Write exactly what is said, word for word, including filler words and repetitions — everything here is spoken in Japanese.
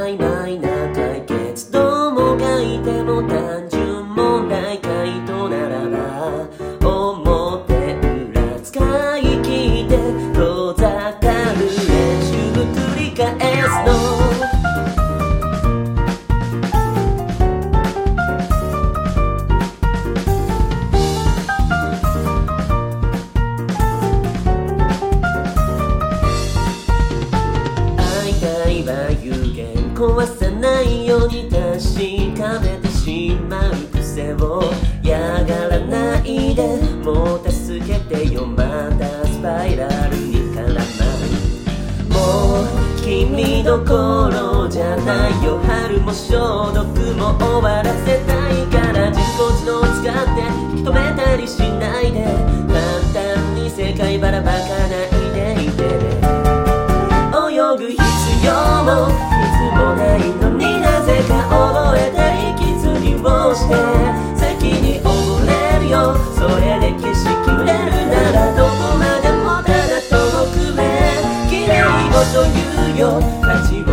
曖昧な解決、どうも書いても単純問題回答ならば表裏使い切って遠ざかる練習繰り返すの。有限壊さないように確かめてしまう癖をやがらないで、もう助けてよ、またスパイラルに絡まる。もう君どころじゃないよ、春も消毒も終わらせたいから、人工知能を使って引き止めたりしないで、簡単に世界バラバカないでいてね。泳ぐ必要もいつもないのに、なぜか覚えて息継ぎをして先に溺れるよ。それで景色売れるならどこまでもただ遠くへ綺麗事言うよ。立ち